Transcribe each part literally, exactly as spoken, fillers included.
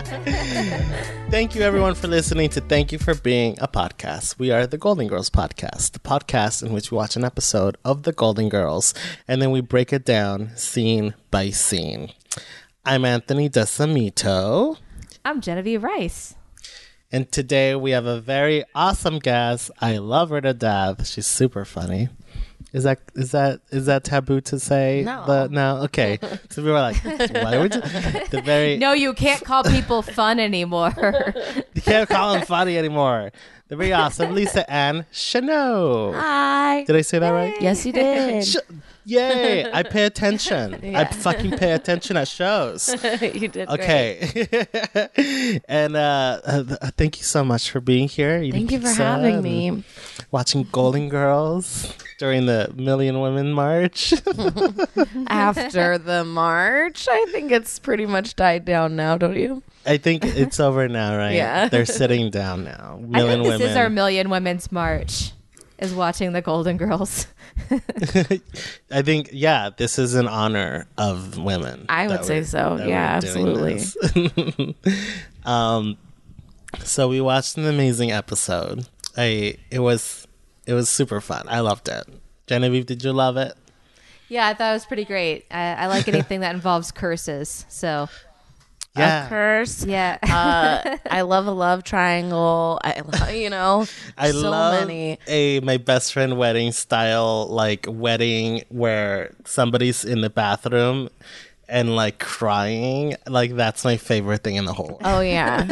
Thank you, everyone, for listening to Thank You for Being a Podcast. We are the Golden Girls Podcast, the podcast in which we watch an episode of the Golden Girls, and then we break it down scene by scene. I'm Anthony DeSamito. I'm Genevieve Rice. And today we have a very awesome guest. I love her to death. She's super funny. Is that is that is that taboo to say? No. The, no. Okay. So we were like, why would you? The very No, you can't call people fun anymore. You can't call them funny anymore. The very awesome Lisa Ann Chanot. Hi. Did I say that right? Yes, you did. Sh- Yay! I pay attention. Yeah. I fucking pay attention at shows. You did Okay. And uh, uh, thank you so much for being here. great. Thank you for Pizza having and me. Watching Golden Girls during the Million Women March. After the march, I think it's pretty much died down now, don't you? I think it's over now, right? Yeah. They're sitting down now. I Million think this Women. is our Million Women's March, is watching the Golden Girls. I think, yeah, this is in honor of women. I would that say we're- so. that Yeah, we're doing absolutely. this. um, so we watched an amazing episode. I it was it was super fun. I loved it. Genevieve, did you love it? Yeah, I thought it was pretty great. I, I like anything that involves curses. So, Yeah, A curse. yeah. Uh, I love a love triangle. I love, you know, I so love many. a my best friend wedding style like wedding where somebody's in the bathroom and like crying. Like that's my favorite thing in the whole. Oh yeah.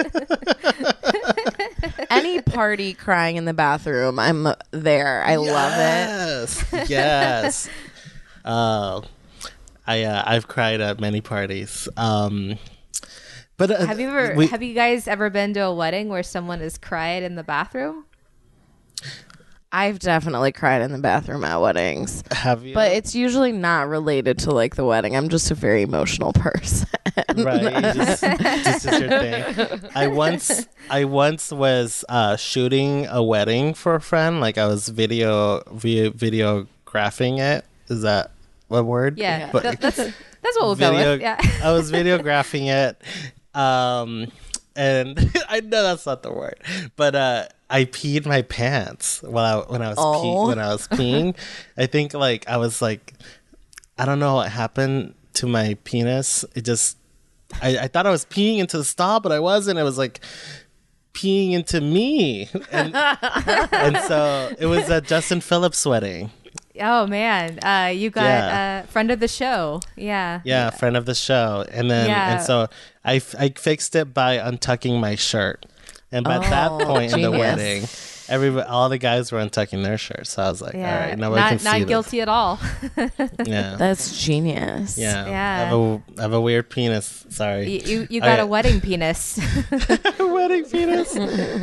Any party crying in the bathroom, I'm there. I love it. Yes, yes. uh, I uh, I've cried at many parties. Um, but uh, have you ever? we- have you guys ever been to a wedding where someone has cried in the bathroom? I've definitely cried in the bathroom at weddings. have you? But it's usually not related to like the wedding. I'm just a very emotional person. right, you just, this is your thing. I once I once was uh, shooting a wedding for a friend. Like I was video vi- videographing it. Is that a word? Yeah, But- that- that's that's what we'll video, go with. Yeah. I was videographing it, um, and I know that's not the word, but uh, I peed my pants while I when I was Oh. pee- when I was peeing. I think like I was like, I don't know what happened to my penis. It just, I, I thought I was peeing into the stall, but I wasn't. It was like peeing into me, and and so it was at Justin Phillips' wedding. Oh man, uh, you got a Yeah. uh, friend of the show. Yeah. Yeah, friend of the show. And then, Yeah. and so I, f- I fixed it by untucking my shirt. And by that Oh, point in the genius. wedding, everybody, all the guys were untucking their shirts. So I was like, Yeah. all right, nobody not can see not this. guilty at all. Yeah. That's genius. yeah. Yeah. I have, a, I have a weird penis. Sorry. you you, you got Okay. a wedding penis. Wedding penis.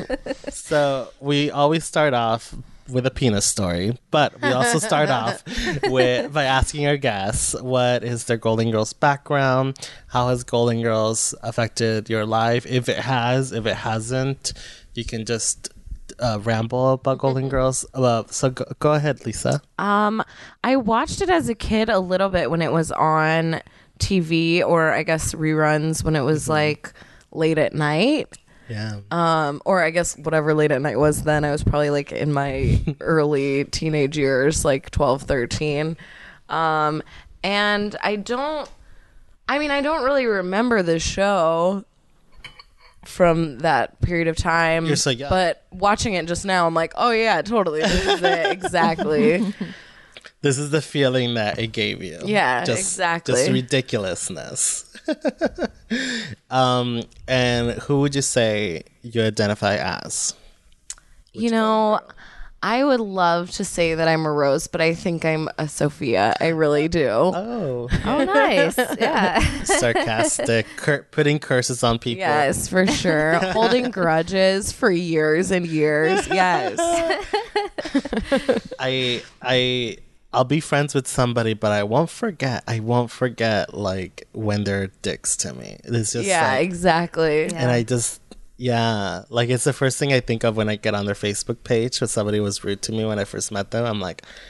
So we always start off with a penis story, but we also start off with by asking our guests what is their Golden Girls background, how has Golden Girls affected your life, if it has, if it hasn't, you can just uh, ramble about Golden Girls. Uh, so go, go ahead, Lisa. Um, I watched it as a kid a little bit when it was on T V, or I guess reruns when it was like late at night. Yeah. Um, or I guess whatever late at night was then. I was probably like in my early teenage years, like twelve, thirteen. Um, and I don't, I mean, I don't really remember the show from that period of time. You're so young. But watching it just now, I'm like, oh yeah, totally. This is it. Exactly. This is the feeling that it gave you. Yeah, just, exactly. Just ridiculousness. um, and who would you say you identify as? You know, I would love to say that I'm a Rose, but I think I'm a Sophia. I really do. Oh, Oh, nice. Yeah. sarcastic, cur- putting curses on people. Yes, for sure. Holding grudges for years and years. Yes. I, I, I'll be friends with somebody, but I won't forget. I won't forget like when they're dicks to me. It's just Yeah, like, exactly. and I just. Yeah, like it's the first thing I think of when I get on their Facebook page when somebody was rude to me when I first met them. I'm like,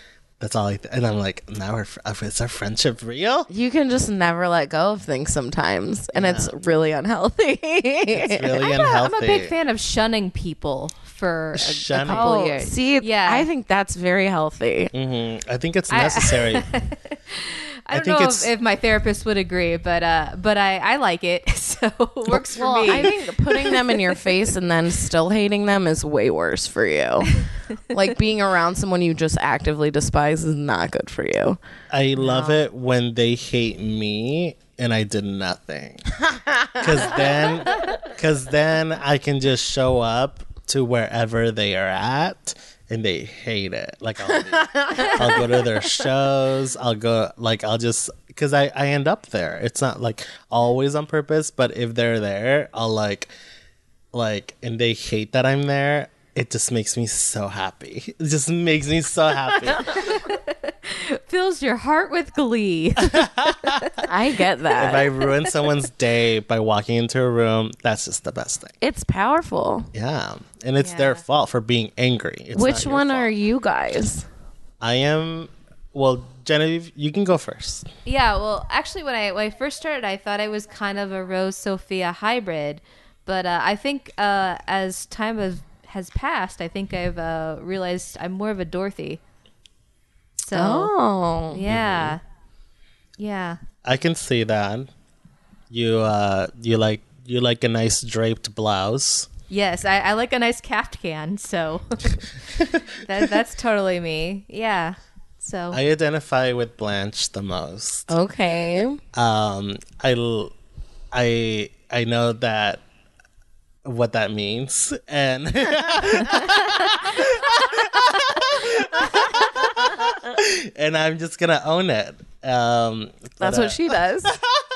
That's all I th- and I'm like, now we're fr- is our friendship real? You can just never let go of things sometimes, and it's really unhealthy. It's really I'm a, unhealthy. I'm a big fan of shunning people for a, a Shunning. couple Oh, years. see, Yeah. I think that's very healthy. Mhm. I think it's necessary. I don't think know it's- if, if my therapist would agree, but uh, but I, I like it, so it works for Well, me. I think putting them in your face and then still hating them is way worse for you. Like being around someone you just actively despise is not good for you. I love it when they hate me and I did nothing. Cuz then cuz then I can just show up to wherever they are at and they hate it. Like I'll, be, I'll go to their shows. I'll go like I'll just cuz I I end up there. It's not like always on purpose, but if they're there, I'll like like and they hate that I'm there. It just makes me so happy. It just makes me so happy. Fills your heart with glee. I get If that. I ruin someone's day by walking into a room, that's just the best thing. It's powerful. Yeah. And it's Yeah. their fault for being angry. It's Which not your one fault. are you guys? I am, well, Genevieve, you can go first. Yeah, well, actually, when I when I first started, I thought I was kind of a Rose Sophia hybrid, but uh, I think uh, as time has has passed, I think I've uh, realized I'm more of a Dorothy. So Oh. yeah, yeah. I can see that. You, uh, you like, you like a nice draped blouse. Yes, I, I like a nice caftan, so that, that's totally me. Yeah. So I identify with Blanche the most. Okay. Um, I, l- I, I know that what that means, and and I'm just gonna own it. Um, That's but, uh, what she does.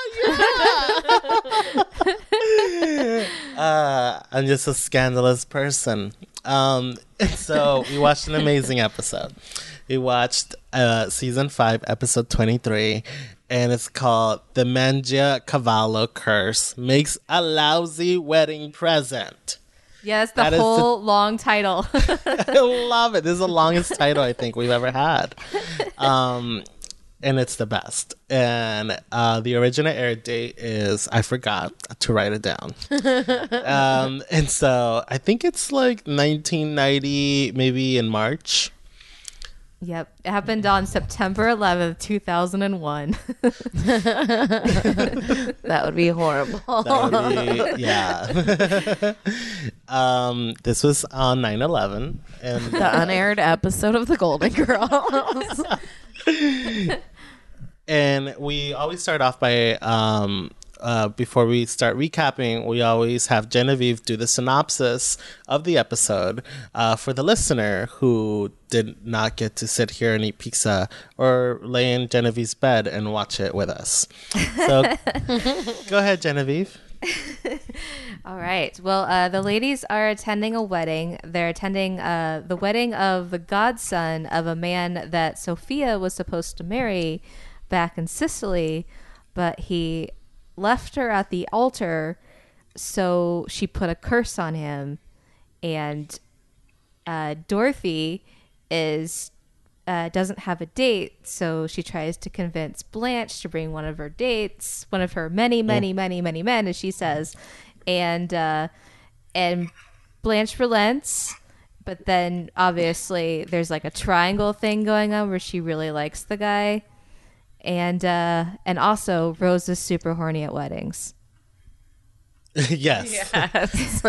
uh, I'm just a scandalous person. Um, and so we watched an amazing episode. We watched uh, season five, episode twenty-three, and it's called "The Mangia Cavallo Curse Makes a Lousy Wedding Present." yes, the that is the- whole long title. I love it. This is the longest title I think we've ever had. Um, and it's the best. And uh, the original air date is, I forgot to write it down. um, and so I think it's like nineteen ninety, maybe in March. Yep, it happened on September eleventh, two thousand one. That would be horrible. That would be, yeah. um, this was on nine eleven. And The unaired episode of The Golden Girls. And we always start off by, um, uh, before we start recapping, we always have Genevieve do the synopsis of the episode uh, for the listener who did not get to sit here and eat pizza or lay in Genevieve's bed and watch it with us. So go ahead, Genevieve. All right. Well, uh, the ladies are attending a wedding. They're attending uh, the wedding of the godson of a man that Sophia was supposed to marry back in Sicily, but he left her at the altar, so she put a curse on him. And uh, Dorothy is uh, doesn't have a date, so she tries to convince Blanche to bring one of her dates, one of her many, many, many, many men, as she says, and uh, and Blanche relents. But then obviously there's like a triangle thing going on where she really likes the guy, and uh, and also Rose is super horny at weddings. Yes. Yes.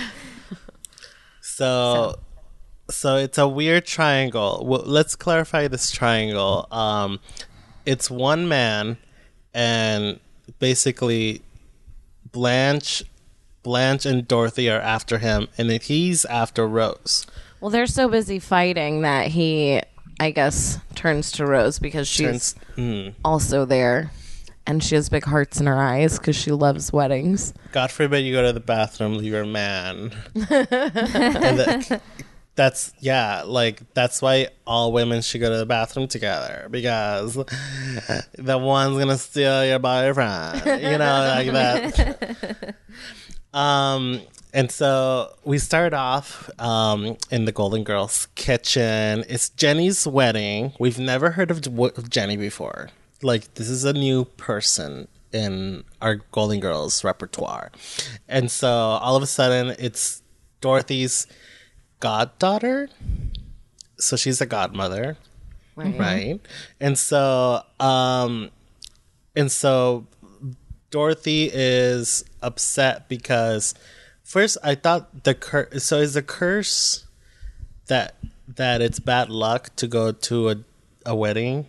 So, so it's a weird triangle. Well, let's clarify this triangle. Um, it's one man, and basically, Blanche, Blanche and Dorothy are after him, and then he's after Rose. Well, they're so busy fighting that he, I guess, turns to Rose because she's Turns- hmm. also there. And she has big hearts in her eyes because she loves weddings. God forbid you go to the bathroom, leave your man. And the- that's yeah, like that's why all women should go to the bathroom together, because the one's gonna steal your boyfriend, you know, like that. Um, and so we start off um, in the Golden Girls kitchen. It's Jenny's wedding. We've never heard of of Jenny before. Like, this is a new person in our Golden Girls repertoire. And so all of a sudden, it's Dorothy's goddaughter. So she's a godmother, Right. right? And so, um, and so Dorothy is upset because first I thought the curse. So is the curse that that it's bad luck to go to a a wedding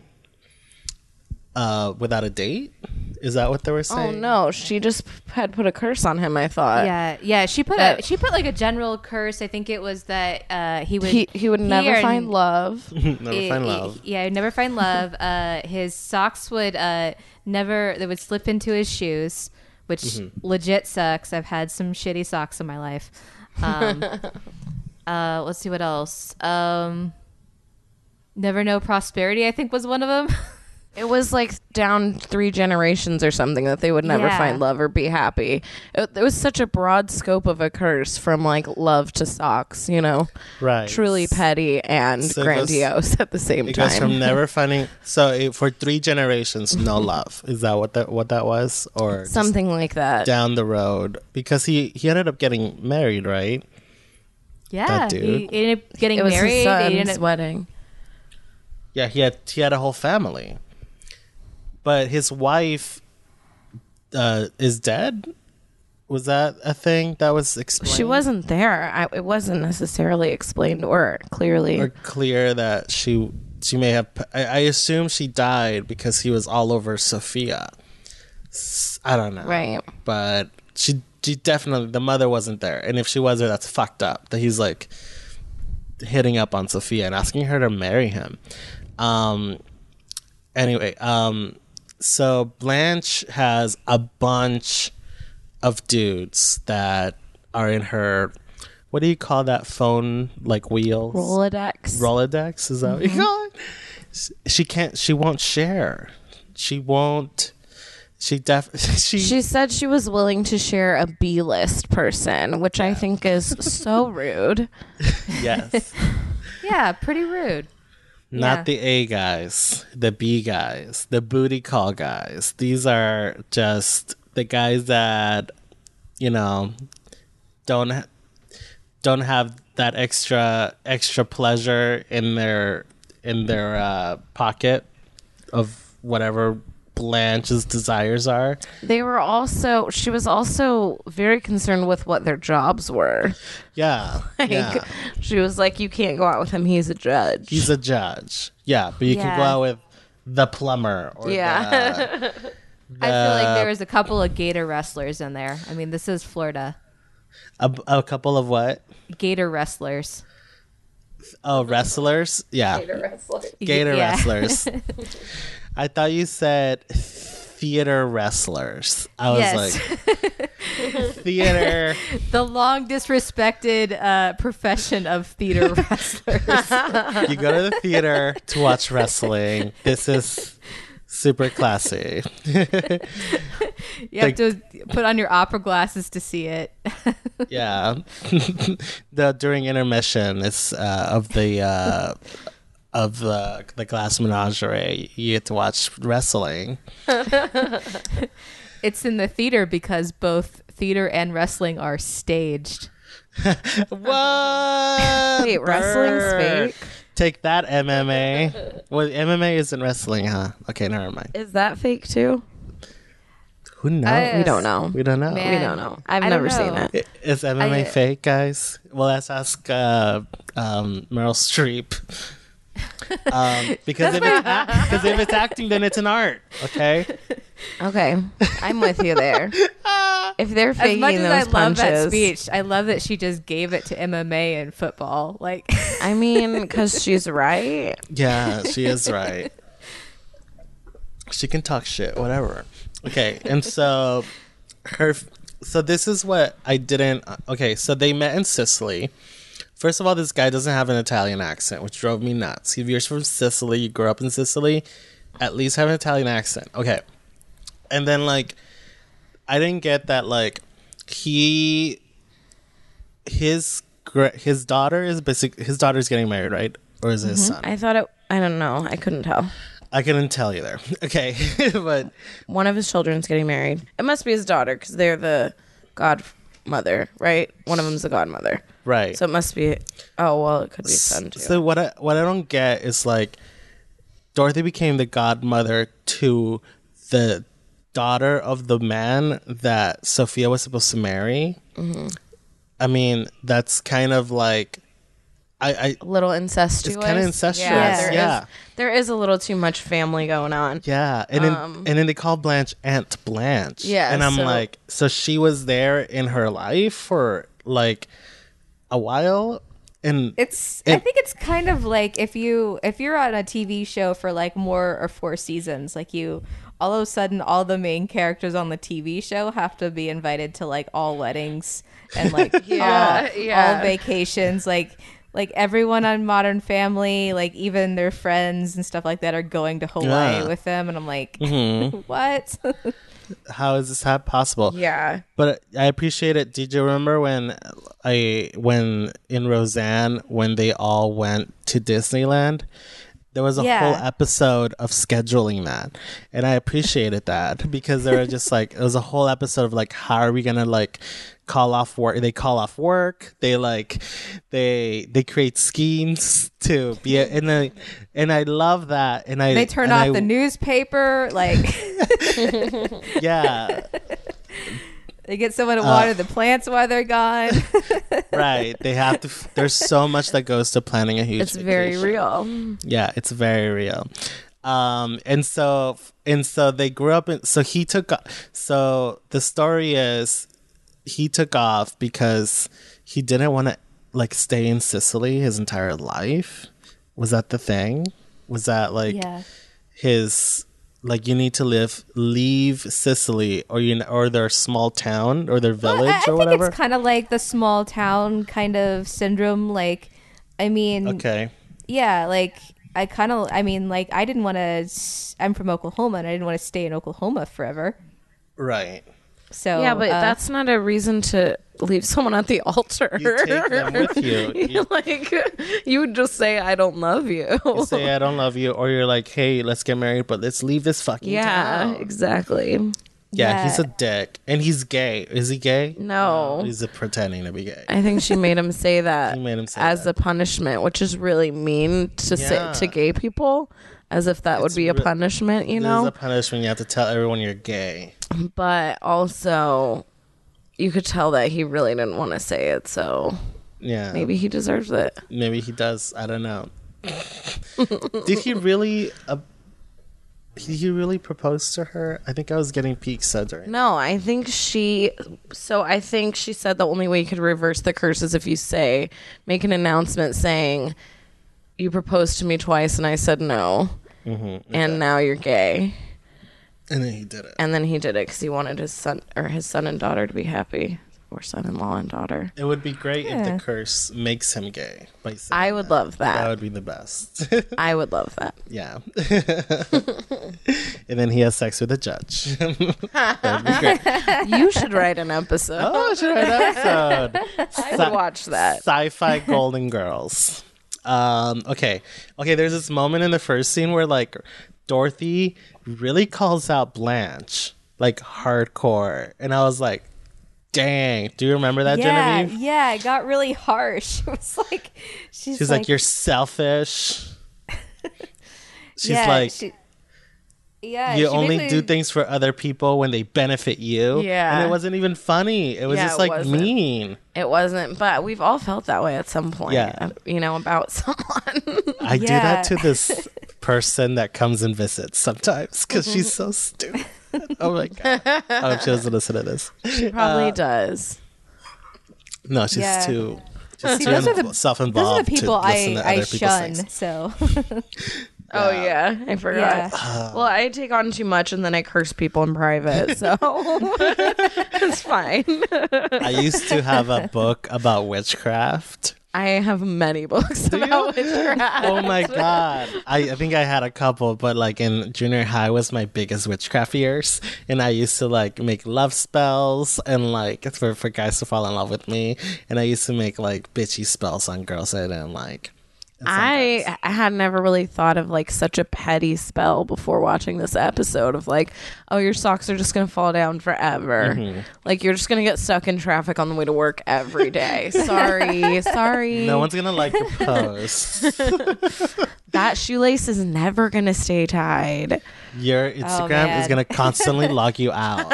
uh, without a date? Is that what they were Oh saying? no, she just had put a curse on him, I thought. Yeah, yeah. She put a That- she put like a general curse. I think it was that uh, he would He he would never or- find love. Never it- find it- love. yeah, he'd never find love. Uh, his socks would uh, never they would slip into his shoes, which Mm-hmm. legit sucks. I've had some shitty socks in my life. Um, uh, let's see what else. Um, never know prosperity, I think, was one of them. It was like down three generations or something that they would never Yeah. find love or be happy. It, it was such a broad scope of a curse from like love to socks, you know, Right. truly petty and So it goes- grandiose at the same It time. goes from never finding. So it, for three generations, no love. Is that what that what that was, or just Something like that. down the road? Because he he ended up getting married, right? Yeah, That he dude. ended up getting It was married. his They son's ended up- wedding. Yeah, he had he had a whole family, but his wife uh, is dead. Was that a thing that was explained? She wasn't there. I, it wasn't necessarily explained or clearly. or clear that she she may have. I, I assume she died because he was all over Sophia. S- I don't know, Right. But she she definitely the mother wasn't there, and if she was there, that's fucked up. That he's like hitting up on Sophia and asking her to marry him. Um. Anyway, um, so Blanche has a bunch of dudes that are in her. What do you call that phone? Like wheels? Rolodex. Rolodex, is that what you call it? S- She can't. She won't share. She won't. She def. She. She said she was willing to share a B-list person, which I think is so rude. yes. yeah, pretty rude. Not Yeah. the A guys, the B guys, the booty call guys. These are just the guys that, you know, don't ha- don't have that extra extra pleasure in their in their uh, pocket of whatever Blanche's desires are. They were also, she was also very concerned with what their jobs were. Yeah, Like, yeah. she was like, you can't go out with him. He's a judge. He's a judge. Yeah, but you can go Yeah. out with the plumber or Yeah. the, I feel like the- there was a couple of gator wrestlers in there. I mean, this is Florida. a, a couple of what? Gator wrestlers. Oh, wrestlers? Yeah. Gator Yeah. wrestlers. I thought you said theater wrestlers. I was Yes. like, theater. The long disrespected uh, profession of theater wrestlers. You go to the theater to watch wrestling. This is super classy. You have to put on your opera glasses to see it. Yeah. The during intermission is uh, of the uh, of the the glass menagerie. You get to watch wrestling. It's in the theater because both theater and wrestling are staged. What? Wait, wrestling's Brr. fake? Take that, M M A. Well, M M A isn't wrestling, huh? Okay, never mind. Is that fake too? Who knows? I- We don't know. we don't know. Man. We don't know. I've I don't never seen know. it. I- Is M M A I- fake, guys? Well, let's ask uh, um, Meryl Streep. Um, because if it's, because if it's acting, then it's an art. Okay. Okay, I'm with you there. If they're As faking much as I those love that punches, speech, I love that she just gave it to M M A and football. Like, I mean, because she's right. Yeah, she is right. She can talk shit, whatever. Okay, and so her. So this is what I didn't. Okay, so they met in Sicily. First of all, this guy doesn't have an Italian accent, which drove me nuts. If you're from Sicily, you grew up in Sicily, at least have an Italian accent. Okay. And then, like, I didn't get that, like, he his gra- his daughter is basic. His daughter's getting married, right? Or is it his son? I thought it. I don't know. I couldn't tell. I couldn't tell you there. Okay, but One of his children's getting married. It must be his daughter because they're the godmother, right? One of them's the godmother. right. So it must be. Oh well, it could be his son too. So what I what I don't get is like Dorothy became the godmother to the daughter of the man that Sophia was supposed to marry. Mm-hmm. I mean, that's kind of like I, I a little incestuous. it's kind of incestuous. Yeah, there Yeah. is- there is a little too much family going on. Yeah, and then Um, and then they call Blanche Aunt Blanche. Yeah, and I'm so- like, so she was there in her life for like a while, and It's I And- think it's kind of like if you if you're on a T V show for like more or four seasons, like you all of a sudden all the main characters on the T V show have to be invited to like all weddings and like Yeah, all, yeah. all vacations, like like everyone on Modern Family, like even their friends and stuff like that are going to Hawaii Yeah. with them, and I'm like, Mm-hmm. what? how is this ha- possible? Yeah. But I appreciate it. Did you remember when I when in Roseanne when they all went to Disneyland? There was a Yeah. whole episode of scheduling that, and I appreciated that because there were just like it was a whole episode of like how are we gonna like call off work? They call off work. They like they they create schemes to be and I and I love that. And I They turn and off I- the newspaper, like yeah. they get someone to Uh, water the plants while they're gone. Right. They have to. F- there's so much that goes to planning a huge. It's very vacation. real. Yeah, it's very real. Um, and so and so they grew up in. So he took. So the story is, he took off because he didn't want to like stay in Sicily his entire life. Was that the thing? Was that like Yeah. his? Like you need to live, leave Sicily, or you or their small town or their village Well, I, I or think whatever. it's kind of like the small town kind of syndrome. Like, I mean, Okay. yeah, like I kind of, I mean, like I didn't want to. I'm from Oklahoma, and I didn't want to stay in Oklahoma forever. Right. So Yeah, but uh, that's not a reason to leave someone at the altar. You take them with you. You- like you would just say, "I don't love you." You say I don't love you, or you're like, hey, let's get married, but let's leave this fucking yeah, town. exactly. Yeah, Yeah. he's a dick, and he's gay. Is he gay? No. he's a pretending to be gay. I think she made him say that She made him say as that. a punishment, which is really mean to Yeah. say to gay people, as if that would It's be a re- punishment, you There's know. a punishment. You have to tell everyone you're gay. But also, you could tell that he really didn't want to say it, so Yeah, maybe he deserves it. maybe he does. I don't know. Did he really? Uh, did he really propose to her? I think I was getting peak sudden. No, I think she. So I think she said the only way you could reverse the curse is if you say, make an announcement saying, "You proposed to me twice and I said no, Mm-hmm. and now you're gay." And then he did it. And then he did it because he wanted his son or his son and daughter to be happy, or son-in-law and daughter. It would be great if Yeah. the curse makes him gay. by saying I would that. love That that. would be the best. I would love that. Yeah. And then he has sex with a judge. That'd be great. You should write an episode. Oh, I should write an episode. I would watch that. Sci-fi Golden Girls. Um, okay. Okay, there's this moment in the first scene where like Dorothy really calls out Blanche like hardcore. And I was like, dang. Do you remember that, yeah, Genevieve? yeah, it got really harsh. It was like she's, She's like, you're selfish. She's yeah, like, she- yeah, you she only basically- do things for other people when they benefit you. Yeah. And it wasn't even funny. It was Yeah, just it like wasn't. mean. It wasn't, but we've all felt that way at some point. Yeah. uh, You know, about someone. I do Yeah. that to this person that comes and visits sometimes because she's so stupid. Oh my God. I hope she doesn't listen to this. Probably Uh, does. No, she's Yeah. too, she's See, too those are inv- the self-involved Those are the people to listen I, to I other people's shun. things. So Oh yeah, I forgot. Yeah. Well, I take on too much and then I curse people in private, so it's fine. I used to have a book about witchcraft. I have many books about witchcraft. Oh my god. I, I think I had a couple, but like in junior high was my biggest witchcraft years. And I used to like make love spells and like for, for guys to fall in love with me. And I used to make like bitchy spells on girls that I didn't like. I I had never really thought of like such a petty spell before watching this episode of like, oh, your socks are just gonna fall down forever. Mm-hmm. Like you're just gonna get stuck in traffic on the way to work every day. Sorry, sorry. No one's gonna like your post. That shoelace is never gonna stay tied. Your Instagram oh, is gonna constantly log you out.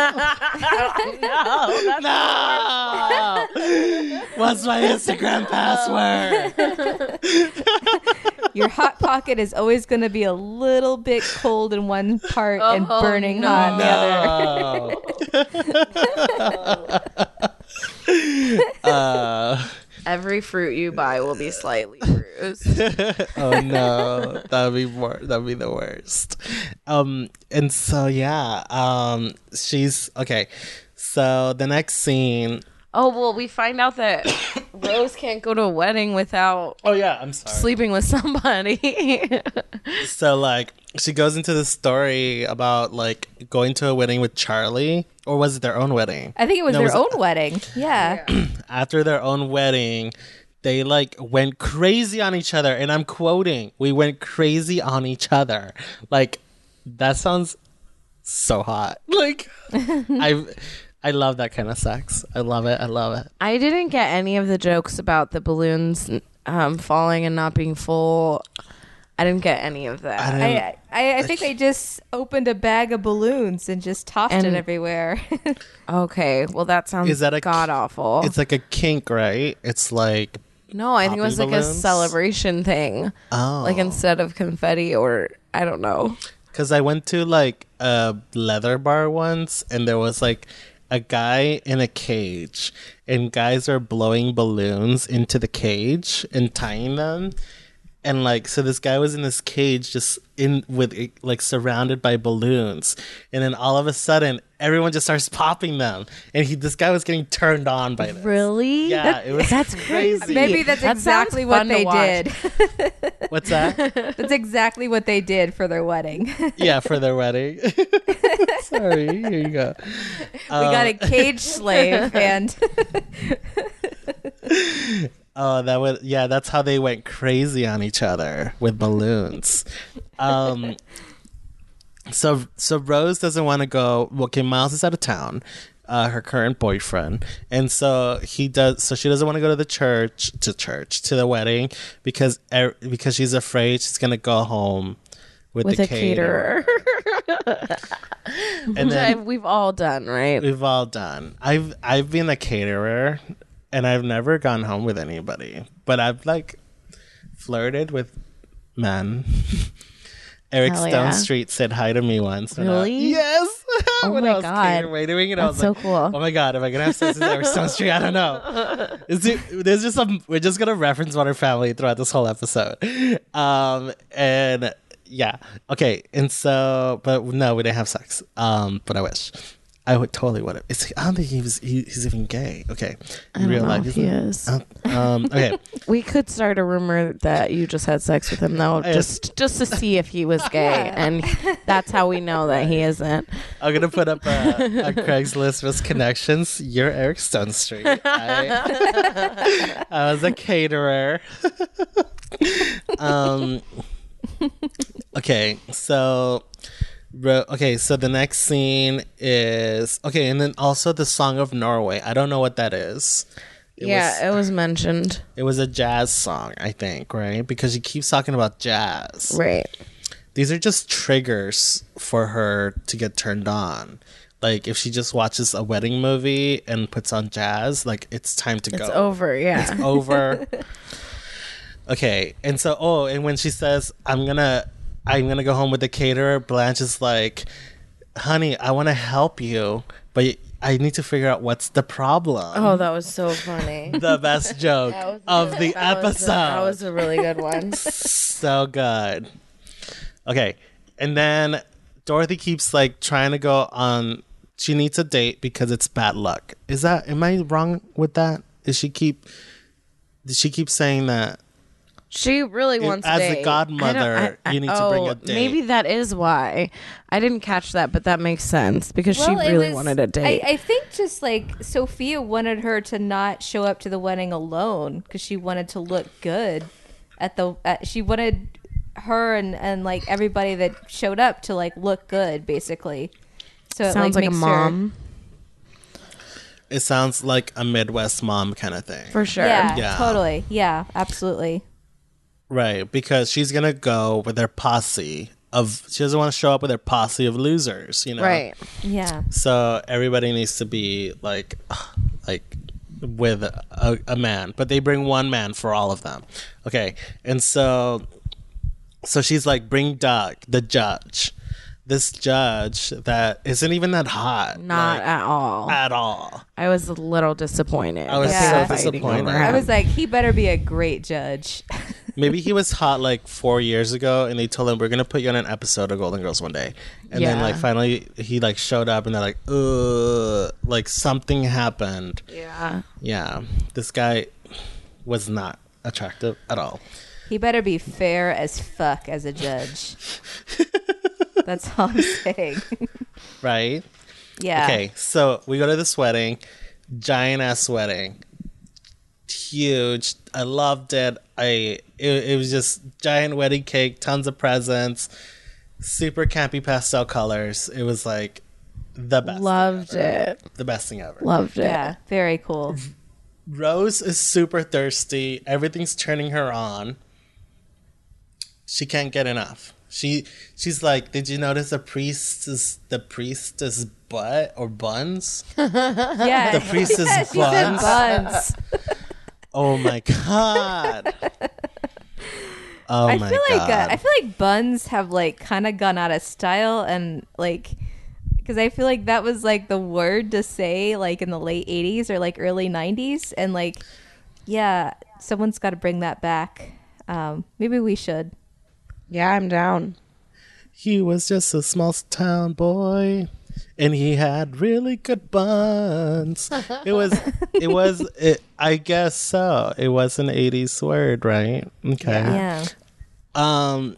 no, no. What's my Instagram password? Your hot pocket is always going to be a little bit cold in one part oh, and burning no. hot in the other. uh, Every fruit you buy will be slightly bruised. Oh no, that'd be more. That'd be the worst. Um, and so yeah, um, she's okay. So the next scene. Oh, well, we find out that Rose can't go to a wedding without oh yeah, I'm sorry. sleeping with somebody. So like she goes into the story about like going to a wedding with Charlie, or was it their own wedding? I think it was no, their was own it- wedding. Yeah. After their own wedding, they like went crazy on each other, and I'm quoting, "We went crazy on each other." Like that sounds so hot. Like I I love that kind of sex. I love it. I love it. I didn't get any of the jokes about the balloons um, falling and not being full. I didn't get any of that. I didn't- I, I I think they just opened a bag of balloons and just tossed And- it everywhere. Okay, well that sounds Is that a god awful. It's like a kink, right? It's like No, I think it was poppy like a balloons? celebration thing. oh, Like instead of confetti or I don't know. because I went to like a leather bar once, and there was like a guy in a cage, and guys are blowing balloons into the cage and tying them. And like, so this guy was in this cage just in with like surrounded by balloons. And then all of a sudden everyone just starts popping them. And he, this guy was getting turned on by this. Really? Yeah, it was That's crazy. Maybe that's That exactly sounds what fun to they watch. did. What's that? That's exactly what they did for their wedding. Yeah, for their wedding. Sorry, here you go. We got a cage slave and Oh, that would yeah. That's how they went crazy on each other with balloons. Um, so so Rose doesn't want to go. Well, okay, Miles is out of town, uh, her current boyfriend, and so he does. So she doesn't want to go to the church to church to the wedding because er, because she's afraid she's gonna go home with, With the a caterer. And Which then I- we've all done, right? we've all done. I've I've been a caterer. And I've never gone home with anybody, but I've like flirted with men. Eric Hell Stone yeah. Street said hi to me once. when I- Really? yes. Oh when my I was God. catering, and I That's was so like, cool. oh my God, am I gonna have sex with Eric Stone Street? I don't know. Is it, there's just some. We're just gonna reference Modern Family throughout this whole episode. Um and yeah, okay, and so, but no, we didn't have sex. Um, but I wish. I would totally would have. It's, I don't think he was. He, he's even gay. Okay, I don't real know life. if he isn't- is. Uh, um. Okay. We could start a rumor that you just had sex with him, though, I- just just to see if he was gay, and that's how we know that he isn't. I'm gonna put up a, a Craigslist with connections. You're Eric Stone Street. I, I was a caterer. um. Okay, so. Ro- okay, so the next scene is okay, and then also the Song of Norway. I don't know what that is. It yeah, was, it was mentioned. it was a jazz song, I think, right? Because he keeps talking about jazz. Right. These are just triggers for her to get turned on. Like if she just watches a wedding movie and puts on jazz, like it's time to It's go. over, yeah. It's over. Okay, and so oh, and when she says, "I'm gonna." I'm gonna go home with the caterer," Blanche is like, "Honey, I want to help you, but I need to figure out what's the problem." Oh, that was so funny. The best joke was- of the That was, episode. a, that was a really good one. So good. Okay, and then Dorothy keeps like trying to go on. She needs a date because it's bad luck. Is that? Am I wrong with that? Is she keep she keeps saying that She really If- wants as a the date. godmother, I don't- I- I- you need to bring a oh, date. Maybe that is why. I didn't catch that, but that makes sense because Well, she it really was- wanted a date. I, I think just like Sophia wanted her to not show up to the wedding alone because she wanted to look good at the. At, she wanted her and, and like everybody that showed up to like look good, basically. So it, Sounds like, a makes mom it sounds like a Midwest mom kind of thing. for sure. Her, yeah, Yeah. totally. Yeah, absolutely. Right, because she's going to go with her posse of, she doesn't want to show up with her posse of losers, you know? Right. Yeah. So everybody needs to be like, like with a, a man, but they bring one man for all of them. Okay, and so, so she's like, bring Doug, the judge, this judge that isn't even that hot, Not like, at all. at all. I was a little disappointed. I was that so they were fighting disappointed. over I him. was like, he better be a great judge. Maybe he was hot like four years ago, and they told him we're gonna put you on an episode of Golden Girls one day, and then Yeah. like finally he like showed up, and they're like, ugh, like something happened. yeah. Yeah, this guy was not attractive at all. He better be fair as fuck as a judge. That's all I'm saying. Right? Yeah. Okay, so we go to this wedding, giant ass wedding, huge. I loved it. I it, it was just giant wedding cake, tons of presents, super campy pastel colors. It was like the best. Loved thing ever. it. The best thing ever. Loved it. Yeah. Very cool. Rose is super thirsty. Everything's turning her on. She can't get enough. She she's like, did you notice the priest's the priestess butt or buns? Yeah. The priestess Yeah, she said buns. buns. Oh my god. Oh I my feel god. like uh, I feel like buns have like kind of gone out of style and like because I feel like that was like the word to say like in the late eighties or like early nineties and like yeah, someone's got to bring that back. Um, maybe we should. Yeah, I'm down. He was just a small town boy, and he had really good buns. It was, it was, it, I guess so. It was an eighties word, right? Okay. Yeah. Um.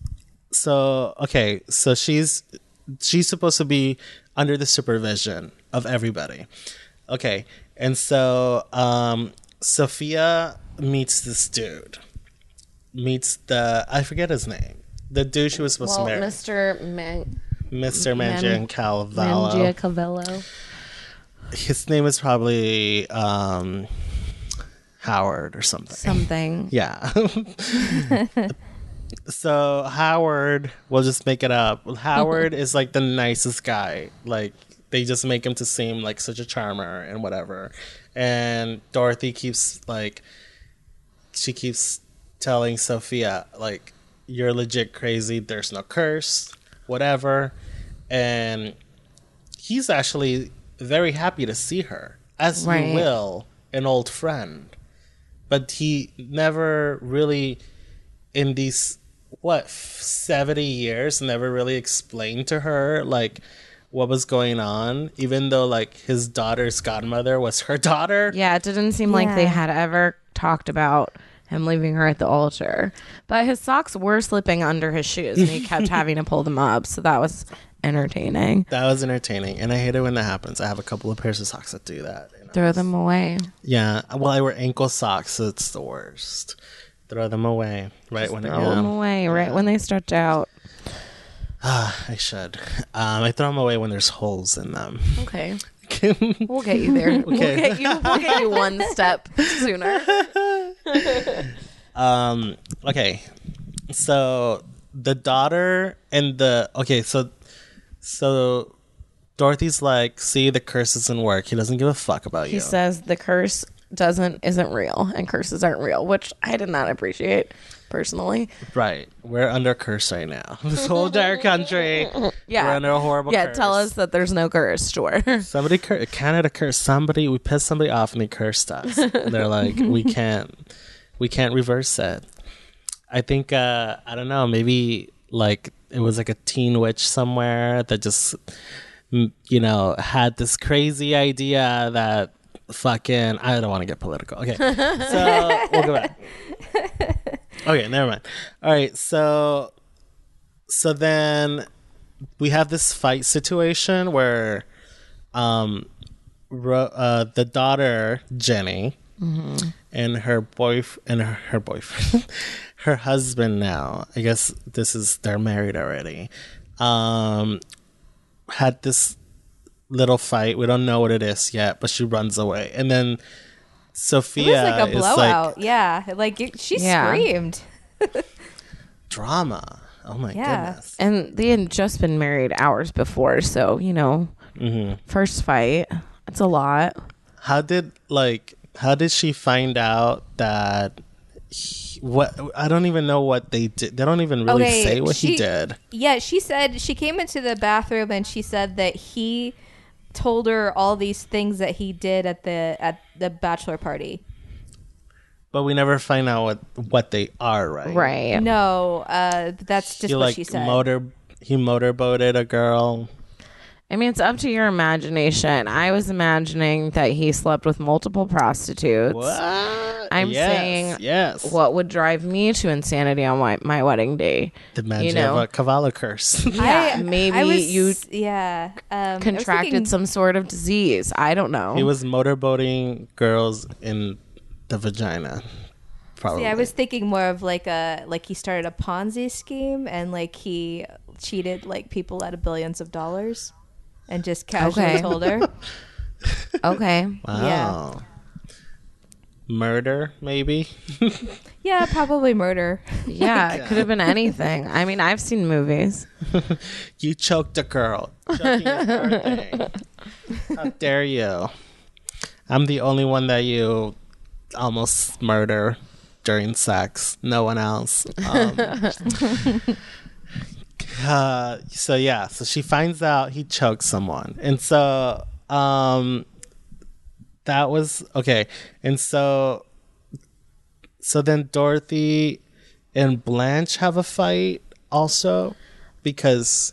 So okay, so she's she's supposed to be under the supervision of everybody. Okay, and so um, Sophia meets this dude. Meets the I forget his name. The dude she was supposed Well, to marry. Mister Man- Mister Man- Mangiacavallo. Mangiacavello. His name is probably um, Howard or something. Something. Yeah. So Howard, we'll just make it up. Howard is like the nicest guy. Like they just make him to seem like such a charmer and whatever. And Dorothy keeps like she keeps telling Sophia like you're legit crazy. There's no curse, whatever. And he's actually very happy to see her, as Right. you will an old friend. But he never really, in these what seventy years, never really explained to her like what was going on, even though like his daughter's godmother was her daughter. Yeah, it didn't seem like they Yeah. had ever talked about him leaving her at the altar. But his socks were slipping under his shoes and he kept having to pull them up. So that was entertaining. That was entertaining, and I hate it when that happens. I have a couple of pairs of socks that do that. You know? Throw them away. Yeah, well, I wear ankle socks, so it's the worst. Throw them away right when it, Throw them yeah. away right when they stretch out. I should. Um, I throw them away when there's holes in them. Okay. We'll get you there. We'll get you we'll get you one step sooner. Um, okay, so the daughter and the okay, so so Dorothy's like, see, the curse doesn't work. He doesn't give a fuck about He you. says the curse doesn't isn't real and curses aren't real, which I did not appreciate personally. Right, we're under a curse right now. This whole entire country, Yeah. we're under a horrible. Yeah, curse. tell us that there's no curse, sure. Somebody cur- Canada cursed somebody. We pissed somebody off and they cursed us. And they're like, we can't, we can't reverse it. I think uh, I don't know. Maybe like it was like a teen witch somewhere that just, mm, you know, had this crazy idea that fucking, I don't want to get political. Okay, so we'll go back. Okay, never mind. All right, so so then we have this fight situation where um Ro- uh, the daughter Jenny mm-hmm. and her boyf and her, her boyfriend her husband now, I guess this is they're married already, um had this little fight. We don't know what it is yet, but she runs away, and then Sophia it was like a blowout. Like, yeah, like it, she Yeah. screamed. Drama. Oh my Yeah. goodness. And they had just been married hours before, so you know, Mm-hmm. first fight. It's a lot. How did like how did she find out that he, what I don't even know what they did. They don't even really Okay, say what she- he did. Yeah, she said she came into the bathroom and she said that he told her all these things that he did at the at the bachelor party. But we never find out what what they are, right? Right. No, uh, that's just He what like she said. motor he motorboated a girl. I mean, it's up to your imagination. I was imagining that he slept with multiple prostitutes. What? I'm Yes, saying yes. what would drive me to insanity on my, my wedding day. The magic you know? of a Cavallo curse. Yeah, I- maybe I was- you yeah um, I was contracted thinking- some sort of disease. I don't know. He was motorboating girls in the vagina. Probably. See, I was thinking more of like a like he started a Ponzi scheme and like he cheated like people out of billions of dollars and just casually Okay. told her. Okay. Wow. Murder, maybe. Yeah, probably murder. Yeah, it could have been anything. I mean, I've seen movies. You choked a girl. Choking is her thing. How dare you? I'm the only one that you almost murder during sex. No one else. Um, uh, so yeah, so she finds out he choked someone, and so um, that was okay. And so, so then Dorothy and Blanche have a fight also because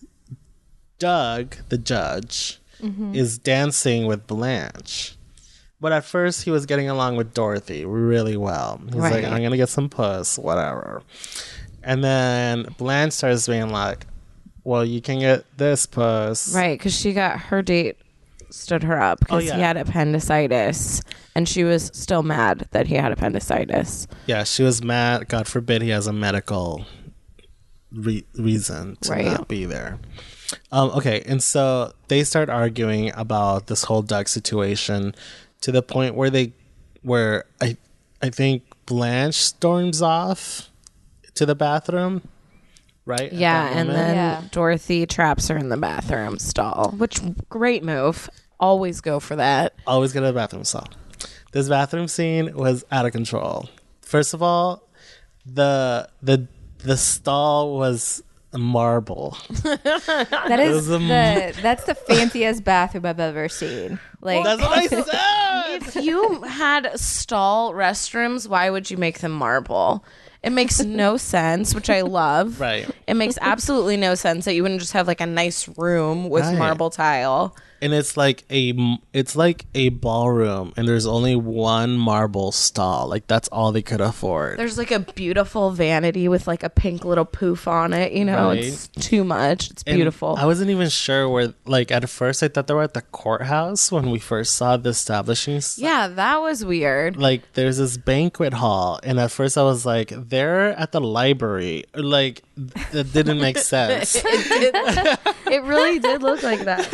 Doug, the judge, is dancing with Blanche. But at first, he was getting along with Dorothy really well. He's Right. like, I'm going to get some puss, whatever. And then Blanche starts being like, well, you can get this puss. Right, because she got her date stood her up because Oh, yeah. he had appendicitis, and she was still mad that he had appendicitis. Yeah, she was mad. God forbid he has a medical re- reason to Right. not be there. Um, okay, and so they start arguing about this whole Doug situation to the point where they, where I, I think Blanche storms off to the bathroom, right? At Yeah, that and moment? then Yeah. Dorothy traps her in the bathroom stall, which great move. Always go for that. Always get a bathroom stall. This bathroom scene was out of control. First of all, the the the stall was marble. That is was a the that's the fanciest bathroom I've ever seen. Like That's what I said. If you had stall restrooms, why would you make them marble? It makes no sense, which I love. Right. It makes absolutely no sense that you wouldn't just have like a nice room with Right. marble tile. And it's like a it's like a ballroom, and there's only one marble stall. Like that's all they could afford. There's like a beautiful vanity with like a pink little poof on it. You know, Right. it's too much. It's And beautiful. I wasn't even sure where. Like at first, I thought they were at the courthouse when we first saw the establishing. s- yeah, that was weird. Like there's this banquet hall, and at first I was like, they're at the library. Like that didn't make sense. it, did, it really did look like that.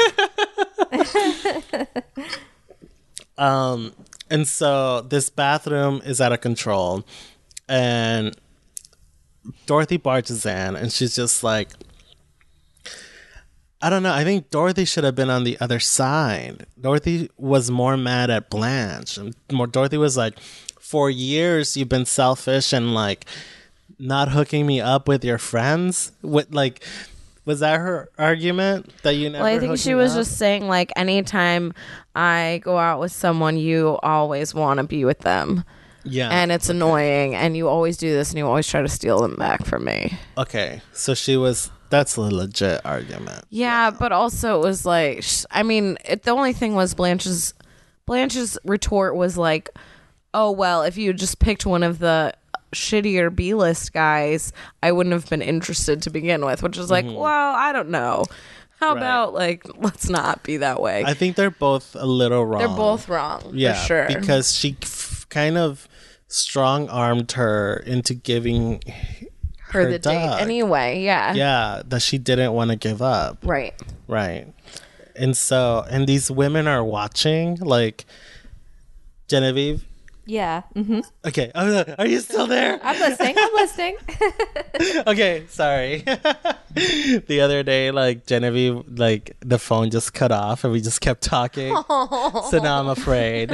Um, and so this bathroom is out of control, and Dorothy barges in, and she's just like, I don't know. I think Dorothy should have been on the other side. Dorothy was more mad at Blanche, and more Dorothy was like, for years you've been selfish and like not hooking me up with your friends. With like, was that her argument that you never? Well, I think hooked she me was up? just saying like anytime I go out with someone, you always want to be with them. yeah. And it's annoying, and you always do this, and you always try to steal them back from me. Okay, so she was. That's a legit argument. Yeah, but also it was like, sh- I mean, it, the only thing was Blanche's Blanche's retort was like, oh, well, if you had just picked one of the shittier B-list guys, I wouldn't have been interested to begin with, which is like, Mm-hmm. well, I don't know. How Right. about, like, let's not be that way. I think they're both a little wrong. They're both wrong, yeah, for sure. because she f- kind of strong-armed her into giving For her the date. dog. Anyway, yeah. Yeah, that she didn't want to give up. Right. Right. And so, and these women are watching, like, Genevieve. Yeah. Mm-hmm. Okay, oh, are you still there? I'm listening. I'm listening. Okay, sorry. The other day, like, Genevieve, like, the phone just cut off and we just kept talking. So now I'm afraid.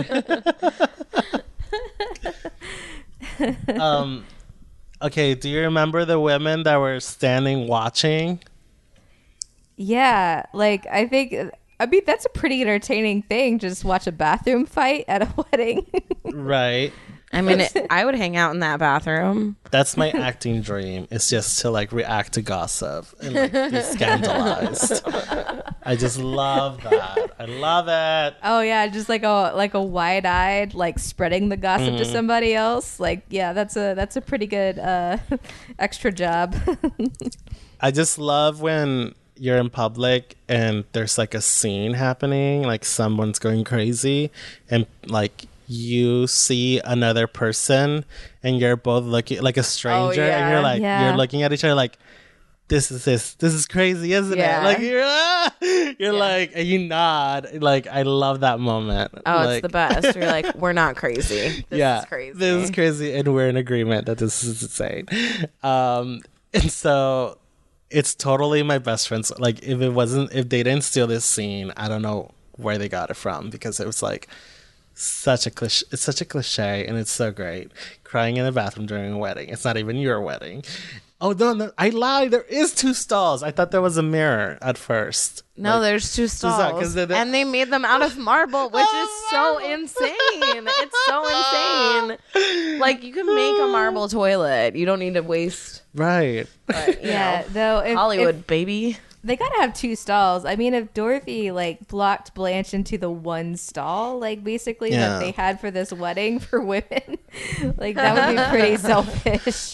um, okay, do you remember the women that were standing watching? Yeah, like I think I mean that's a pretty entertaining thing. Just watch a bathroom fight at a wedding. Right. I mean, it, I would hang out in that bathroom. That's my acting dream. It's just to like react to gossip and like be scandalized. I just love that. I love it. Oh yeah, just like a like a wide eyed like spreading the gossip to somebody else. Like yeah, that's a that's a pretty good uh, extra job. I just love when you're in public and there's like a scene happening, like someone's going crazy, and like you see another person and you're both looking like a stranger, yeah. and you're like Yeah. you're looking at each other like, this is this this is crazy, isn't Yeah. it? Like you're ah! you're like, and you nod. Like I love that moment. Oh, like, it's the best. You're like, we're not crazy. This yeah, is crazy. this is crazy, and we're in agreement that this is insane. Um, and so it's totally my best friend's. Like if it wasn't, if they didn't steal this scene, I don't know where they got it from, because it was like such a cliche. It's such a cliche, and it's so great. Crying in a bathroom during a wedding. It's not even your wedding. Oh no, no, I lied. There is two stalls. I thought there was a mirror at first. No, Like, there's two that- 'cause stalls, they're the- and they made them out of marble, which is so insane. It's so insane. Like you can make a marble toilet. You don't need to waste. right. But, you yeah, know, though if, Hollywood, if baby. they gotta have two stalls. I mean, if Dorothy like blocked Blanche into the one stall, like basically Yeah. that they had for this wedding for women, like that would be pretty selfish.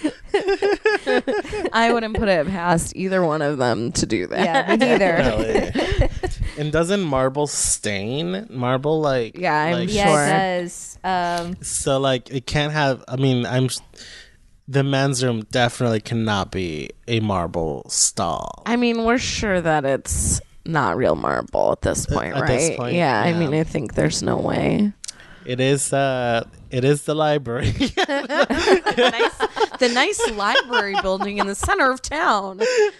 I wouldn't put it past either one of them to do that. Yeah, me neither. Really. And doesn't marble stain? Marble like Yeah, I'm like, Yeah, Sure. it does. Um, So like it can't have. I mean, I'm. The men's room definitely cannot be a marble stall. I mean, we're sure that it's not real marble at this point, at right? this point, yeah, I yeah. mean, I think there's no way. It is. Uh, it is the library. the, nice, the nice library building in the center of town.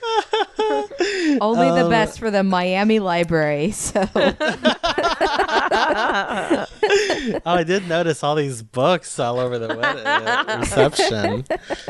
only Um, the best for the Miami Library. So Oh, I did notice all these books all over the wed- uh, reception.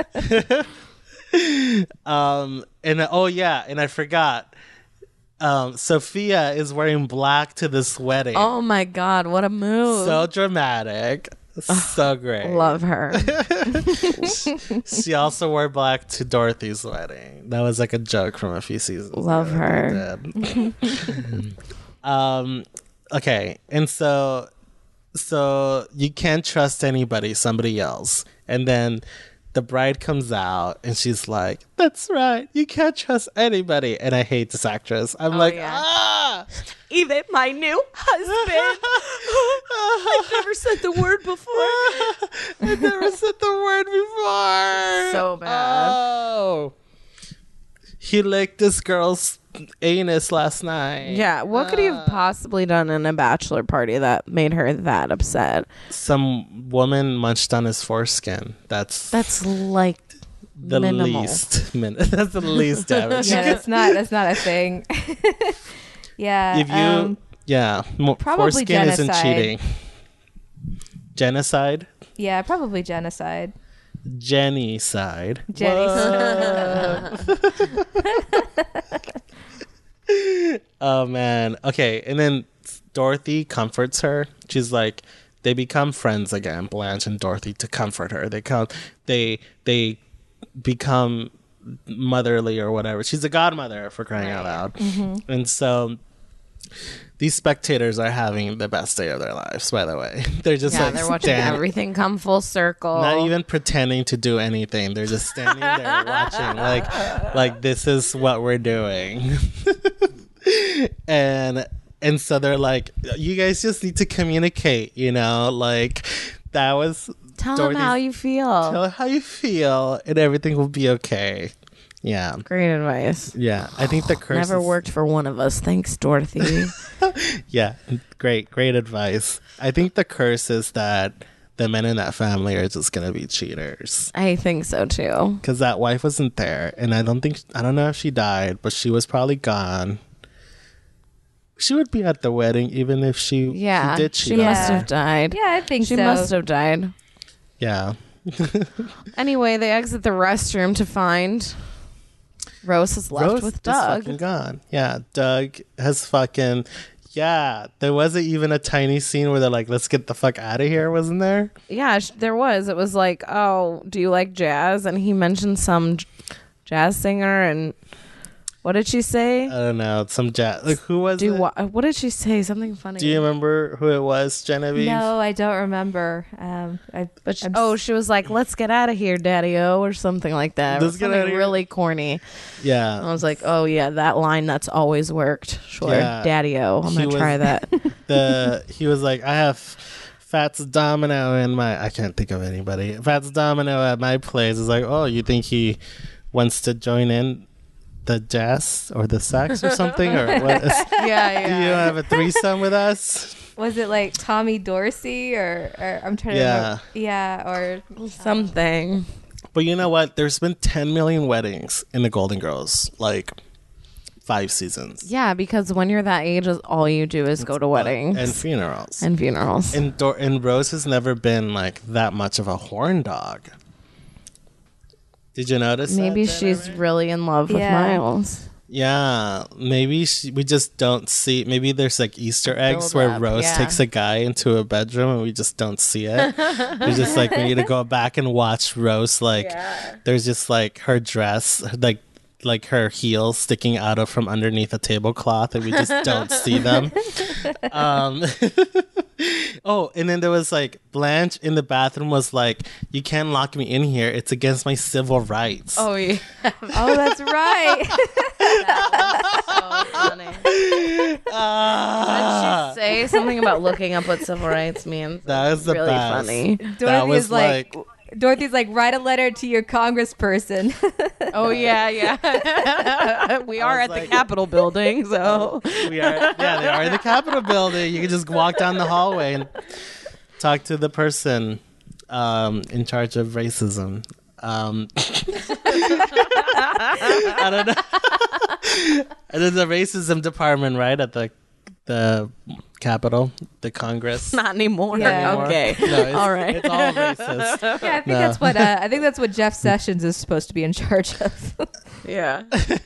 um, and uh, oh yeah, and I forgot. Um, Sophia is wearing black to this wedding. Oh my God, what a move. So dramatic. So great. Love her. She also wore black to Dorothy's wedding. That was like a joke from a few seasons Love ago her. that they did. um, okay, and so so you can't trust anybody, somebody else. And then the bride comes out and she's like, that's right, you can't trust anybody. And I hate this actress. I'm like, yeah. ah! Even my new husband. I've never said the word before. I never said the word before. So bad. Oh. He licked this girl's anus last night. Yeah, what could he have possibly done in a bachelor party that made her that upset? Some woman munched on his foreskin. That's That's like the minimal. least. Min- that's the least damage. yeah, that's not that's not a thing. yeah. If you, um, yeah, mo- probably foreskin isn't genocide. cheating. Genocide, yeah, probably genocide. Jenny side. Jenny. Oh man. Okay, and then Dorothy comforts her. She's like, they become friends again, Blanche and Dorothy, to comfort her. They come, they they become motherly or whatever. She's a godmother, for crying out loud. And so These spectators are having the best day of their lives, by the way. They're just Yeah, like they're watching stand- everything come full circle. not even pretending to do anything. They're just standing there watching like like this is what we're doing. and and so they're like, you guys just need to communicate, you know? Like that was Tell them Dorothy's- how you feel. Tell how you feel and everything will be okay. Yeah. Great advice. Yeah. I think the curse Never is- worked for one of us. Thanks, Dorothy. Yeah, great, great advice. I think the curse is that the men in that family are just gonna be cheaters. I think so too. Because that wife wasn't there, and I don't think I don't know if she died, but she was probably gone. She would be at the wedding even if she, Yeah, she did she cheat. on must her. have died. Yeah, I think She so. must have died. Yeah, Anyway, they exit the restroom to find Rose is left Rose with is Doug. fucking gone. Yeah, Doug has fucking. Yeah, there wasn't even a tiny scene where they're like, "Let's get the fuck out of here," wasn't there? Yeah, sh- there was. It was like, oh, do you like jazz? And he mentioned some j- jazz singer. And what did she say? I don't know. Some jazz. Like who was do it? wa- what did she say? Something funny. Do you remember who it was, Genevieve? No, I don't remember. Um, I, But she, I'm oh, she was like, "Let's get out of here, Daddy-O," or something like that. Let's get something outta here. really corny. Yeah. I was like, "Oh yeah, that line that's always worked." Sure, Yeah. Daddy-O. I'm He gonna was- try that. the he was like, I have Fats Domino in my I can't think of anybody. Fats Domino at my place is like, oh, you think he wants to join in the jazz or the sax or something or what? yeah, Do you have a threesome with us? was it like Tommy Dorsey or, or I'm trying to Yeah. remember. Yeah, or something. But you know what? There's been ten million weddings in the Golden Girls, like five seasons. Yeah, because when you're that age, all you do is go to weddings and funerals. and funerals. And Dor- and Rose has never been like that much of a horn dog. Did you notice? that, Maybe Jenna? she's really in love with Yeah. Miles. Yeah, maybe she, we just don't see. Maybe there's like Easter eggs Build where up, Rose yeah. takes a guy into a bedroom and we just don't see it. It's just like we need to go back and watch Rose. Like there's just like her dress, like like her heels sticking out of from underneath a tablecloth, and we just don't see them. Um, oh, and then there was like Blanche in the bathroom was like, "You can't lock me in here. It's against my civil rights." Oh yeah, oh, that's right. so funny. Ah. Did she say something about looking up what civil rights means? That was the really best. funny. That was Dorothy's like, Dorothy's like, write a letter to your congressperson. Oh yeah, yeah. we are was at like- the Capitol building, so We are, yeah, they are in the Capitol building. You can just walk down the hallway and talk to the person um, in charge of racism. Um, I don't know. And there's a racism department, right, at the the Capitol, the Congress. not anymore. Yeah. Okay, No, it's, all right. It's all racist. yeah, I think No. that's what uh, I think that's what Jeff Sessions is supposed to be in charge of. Yeah.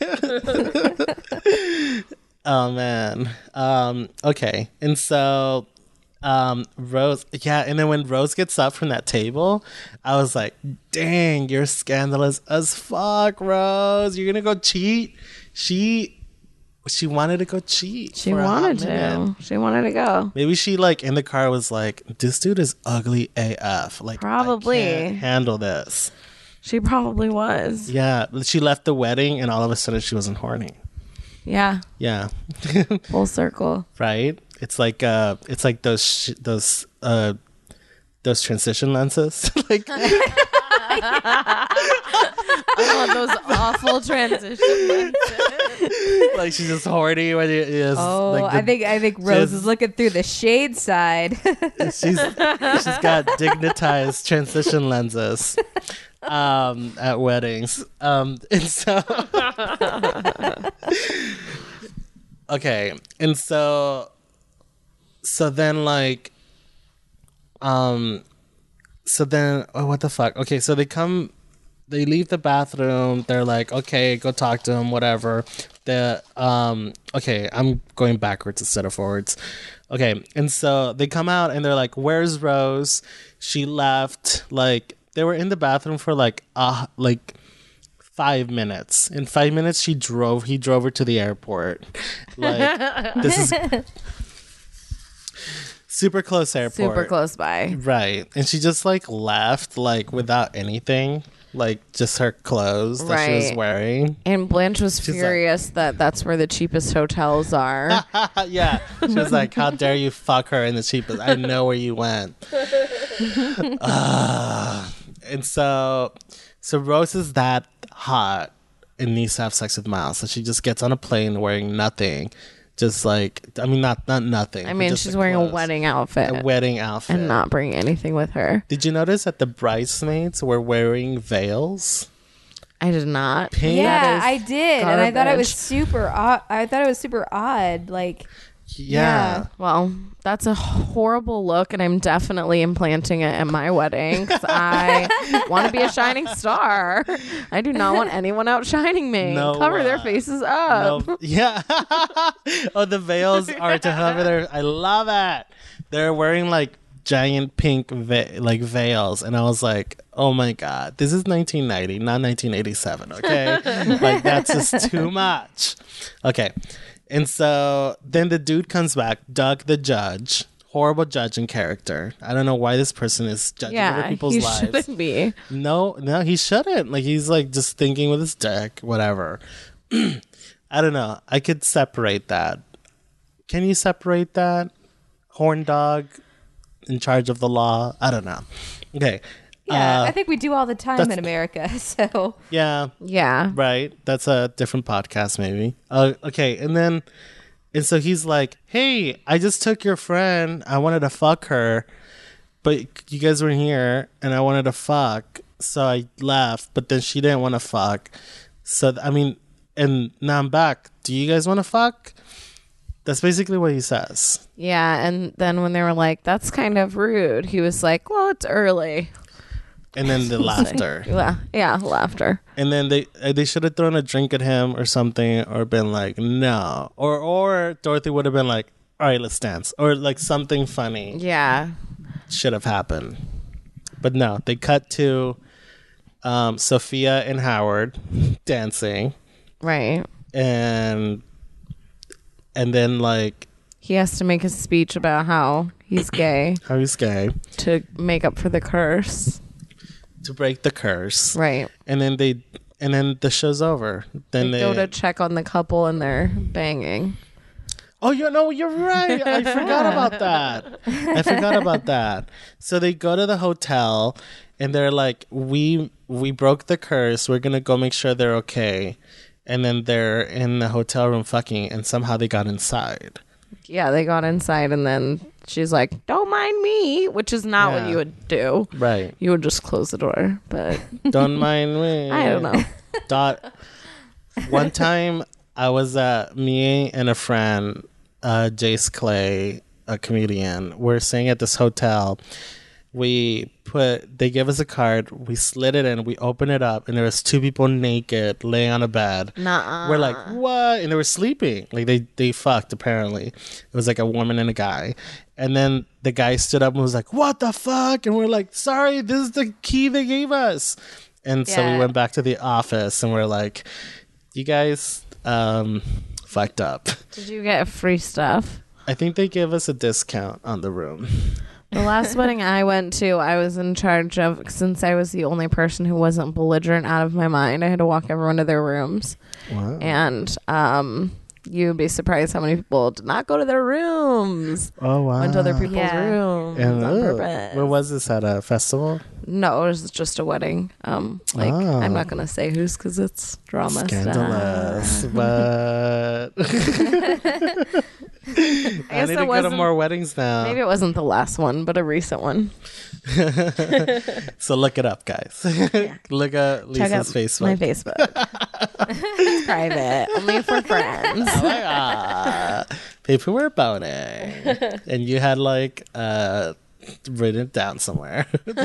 Oh man. Um, okay. And so um Rose yeah, and then when Rose gets up from that table, I was like, dang, you're scandalous as fuck, Rose. You're gonna go cheat? She she wanted to go cheat. She for a hot wanted minute. to. She wanted to go. Maybe she like in the car was like, this dude is ugly A F. Like Probably. I can't handle this. She probably was. Yeah. She left the wedding and all of a sudden she wasn't horny. Yeah. Yeah. Full circle. Right? It's like uh, it's like those sh- those uh, those transition lenses. Like Oh, those awful transitions. like she's just horny when it is. Oh, like I think I think Rose just- is looking through the shade side. she's she's got dignitized transition lenses um, at weddings. Um, and so okay, and so so then like um so then oh what the fuck okay so they come they leave the bathroom. They're like, okay, go talk to him, whatever. The um okay, I'm going backwards instead of forwards. Okay, and so they come out and they're like, where's Rose? She left. Like they were in the bathroom for like uh like five minutes. In five minutes, she drove. He drove her to the airport. Like this is super close airport. Super close by. Right. And she just like left like without anything. Like just her clothes that she was Right. wearing. And Blanche was She's furious that that's where the cheapest hotels are. Yeah. She was like, how dare you fuck her in the cheapest? I know where you went. uh, and so, so Rose is that hot and needs to have sex with Miles. So she just gets on a plane wearing nothing. Just like, I mean, not not nothing. I but mean, just she's the wearing a clothes. wedding outfit A wedding outfit. and not bringing anything with her. Did you notice that the bridesmaids were wearing veils? I did not. Pink? Yeah, I did, and I thought it was garbage. super odd. I thought it was super odd. Like, Yeah. Well, that's a horrible look, and I'm definitely implanting it at my wedding because I want to be a shining star. I do not want anyone outshining me. No, Cover their uh, faces up. No, yeah. Oh, the veils are to cover their. I love it. They're wearing like giant pink ve- like veils, and I was like, oh my god, this is nineteen ninety, not nineteen eighty-seven. Okay, like that's just too much. Okay, and so then the dude comes back, Doug the judge. Horrible judge in character. I don't know why this person is judging other Yeah, people's he lives. shouldn't be. No, no, he shouldn't. Like he's like just thinking with his dick, whatever. I don't know. I could separate that. Can you separate that? Horn dog in charge of the law? I don't know. Okay. yeah, Uh, I think we do all the time that's- in America. So yeah, Yeah. right. That's a different podcast, maybe. Uh, okay, and then, and so he's like, "Hey, I just took your friend. I wanted to fuck her, but you guys were here, and I wanted to fuck, so I left. But then she didn't want to fuck. So I mean, and now I'm back. Do you guys want to fuck?" That's basically what he says. Yeah. And then when they were like, that's kind of rude, he was like, well, it's early. And then the laughter. Yeah. Yeah. Laughter. And then they uh, they should have thrown a drink at him or something, or been like, no. Or or Dorothy would have been like, all right, let's dance. Or like something funny Yeah. should have happened. But no, they cut to um, Sophia and Howard dancing. Right. And and then like, He has to make a speech about how he's gay how he's gay to make up for the curse. to break the curse. Right. And then they and then the show's over. Then They they, go to check on the couple and they're banging. Oh, you know, you're right. I forgot about that. I forgot about that. So they go to the hotel and they're like, we we broke the curse. We're going to go make sure they're okay. And then they're in the hotel room fucking, and somehow they got inside. Yeah, they got inside and then she's like, don't mind me, which is not Yeah. what you would do. Right. You would just close the door. But Don't mind me. I don't know. Dot. One time I was at me and a friend, uh, Jace Clay, a comedian. We're staying at this hotel. We put, they give us a card. We slid it in. We open it up, and there was two people naked laying on a bed. Nuh-uh. We're like, what? And they were sleeping. Like they they fucked. Apparently, it was like a woman and a guy. And then the guy stood up and was like, "What the fuck?" And we're like, "Sorry, this is the key they gave us." And so we Yeah. went back to the office, and we're like, "You guys um, fucked up." Did you get free stuff? I think they gave us a discount on the room. The last wedding I went to, I was in charge of, since I was the only person who wasn't belligerent out of my mind, I had to walk everyone to their rooms. Wow. And um, you'd be surprised how many people did not go to their rooms. Oh wow. Went to other people's Yeah. rooms And, on uh, purpose. where was this at a festival? No, it was just a wedding. Um, like Oh. I'm not gonna say whose because it's drama Scandalous, stuff. but I, guess need it to go to wasn't- more weddings now. Maybe it wasn't the last one, but a recent one. So look it up, guys. Look at Check out Lisa's Facebook. my Facebook. It's private, only for friends. Oh my god. People were boning, and you had like uh, written it down somewhere.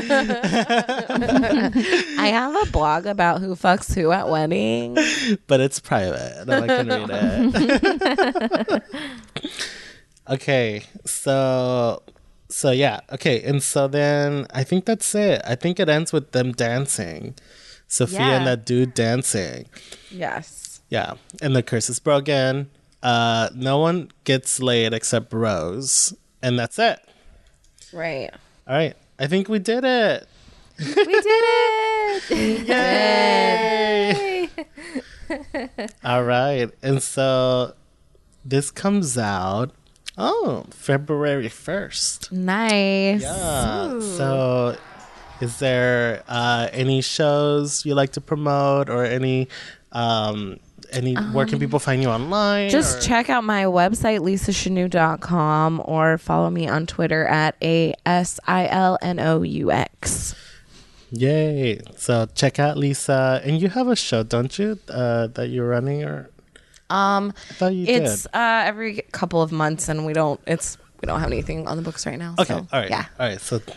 I have a blog about who fucks who at weddings. But it's private. No one can read it. Okay, so so yeah, okay, and so then I think that's it. I think it ends with them dancing. Sophia Yeah. and that dude dancing. Yes. Yeah. And the curse is broken. Uh, no one gets laid except Rose. And that's it. Right. All right. I think we did it. We did it! Yay! All right. And so this comes out, oh, February first. Nice. Yeah. So is there uh, any shows you like to promote or any, um, any where can people find you online? Just or- check out my website, lisa shanu dot com, or follow me on Twitter at A S I L N O U X. Yay. So check out Lisa. And you have a show, don't you, uh, that you're running? Or Um, I thought you it's did. uh, every couple of months, and we don't. It's we don't have anything on the books right now. Okay. So, All right. Yeah. All right. So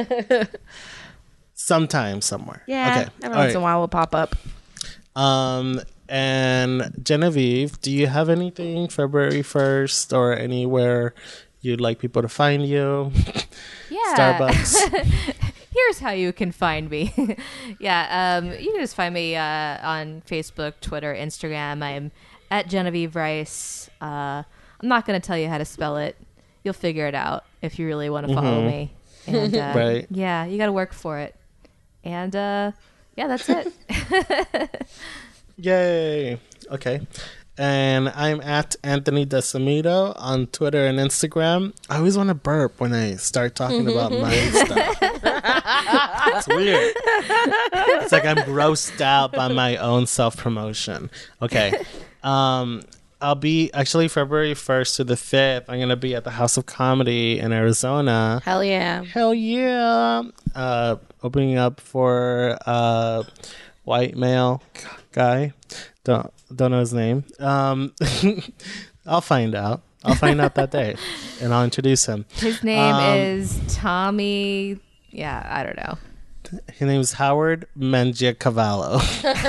sometime somewhere. Yeah. Okay. Every All once in right. a while, we'll pop up. Um, and Genevieve, do you have anything February first or anywhere you'd like people to find you? Yeah. Starbucks. Here's how you can find me. yeah, um, you can just find me uh, on Facebook, Twitter, Instagram. I'm at Genevieve Rice. Uh, I'm not going to tell you how to spell it. You'll figure it out if you really want to follow me. And uh, Right. yeah, you got to work for it. And uh, yeah, that's it. Yay. Okay. And I'm at Anthony Decimito on Twitter and Instagram. I always want to burp when I start talking about my stuff. It's weird. It's like I'm grossed out by my own self-promotion. Okay. Um, I'll be actually February first to the fifth. I'm going to be at the House of Comedy in Arizona. Hell yeah. Hell yeah. Uh, opening up for uh, white male guy. Don't don't know his name. Um, I'll find out. I'll find out that day, and I'll introduce him. His name Um, is Tommy. Yeah, I don't know. His name is Howard Mangiacavallo.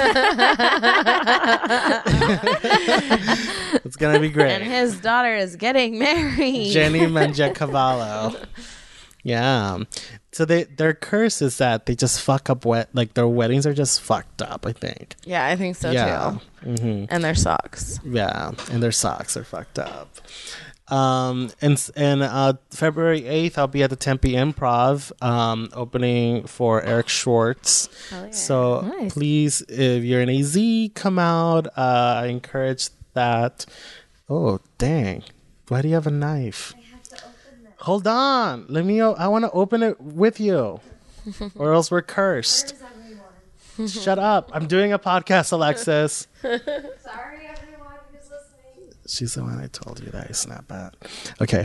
It's gonna be great. And his daughter is getting married. Jenny Mangiacavallo. Yeah. So they their curse is that they just fuck up wet like their weddings are just fucked up, I think. Yeah, I think so Yeah. too. Mm-hmm. And their socks. Yeah, and their socks are fucked up. Um, and and uh, February eighth, I'll be at the Tempe Improv, um, opening for Eric Schwartz. yeah. So Nice. please, if you're in A Z, come out. Uh, I encourage that. Oh, dang. Why do you have a knife? I have to open it. Hold on. Let me, o- I want to open it with you. Or else we're cursed. Shut up. I'm doing a podcast, Alexis. Sorry, everyone who's listening. She's the one I told you that I snap at. Okay.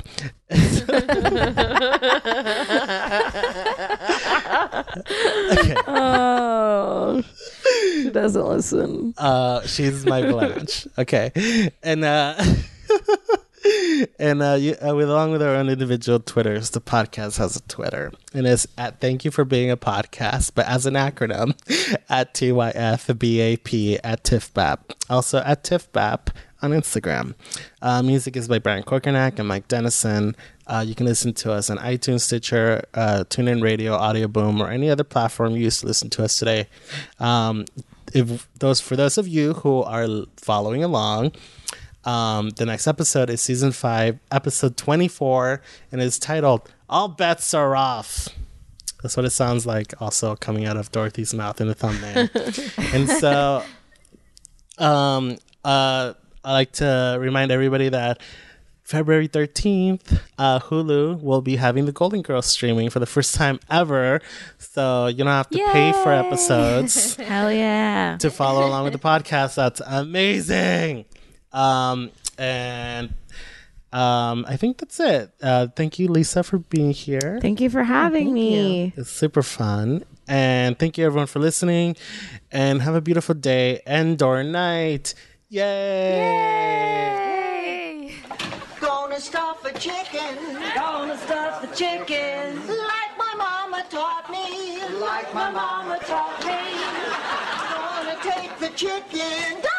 Okay. Oh. She doesn't listen. Uh, she's my Blanche. Okay. And uh and uh, you, uh with, along with our own individual Twitters, the podcast has a Twitter. And it's at Thank You for Being a Podcast, but as an acronym, at T Y F B A P at TIFBAP. Also at TIFBAP on Instagram. Uh, music is by Brian Korkenak and Mike Dennison. Uh, you can listen to us on iTunes, Stitcher, uh, TuneIn Radio, Audio Boom, or any other platform you used to listen to us today. Um, if those for those of you who are l- following along, um, the next episode is season five, episode twenty-four, and it's titled "All Bets Are Off." That's what it sounds like. Also coming out of Dorothy's mouth in the thumbnail. And so, um, uh. I like to remind everybody that February thirteenth, uh, Hulu will be having the Golden Girls streaming for the first time ever. So you don't have to pay for episodes Hell yeah. to follow along with the podcast. That's amazing. Um, and um, I think that's it. Uh, thank you, Lisa, for being here. Thank you for having thank me. you. It's super fun. And thank you, everyone, for listening. And have a beautiful day and or night. Yay! Yay! Gonna stuff a chicken. Gonna stuff the chicken Like my mama taught me. like my mama taught me. Gonna take the chicken.